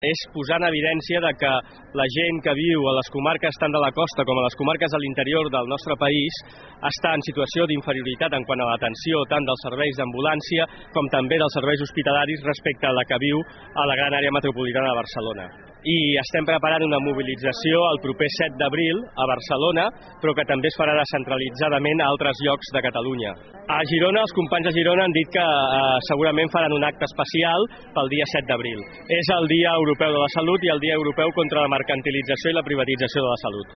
És posar en evidència que la gent que viu a les comarques tant de la costa com a les comarques de l'interior del nostre país està en situació d'inferioritat en quant a l'atenció tant dels serveis d'ambulància com també dels serveis hospitalaris respecte a la que viu a la gran àrea metropolitana de Barcelona. I estem preparant una mobilització el proper 7 d'abril a Barcelona, però que també es farà descentralitzadament a altres llocs de Catalunya. A Girona, els companys de Girona han dit que segurament faran un acte especial pel dia 7 d'abril. És el Dia Europeu de la Salut i el Dia Europeu contra la mercantilització i la privatització de la salut.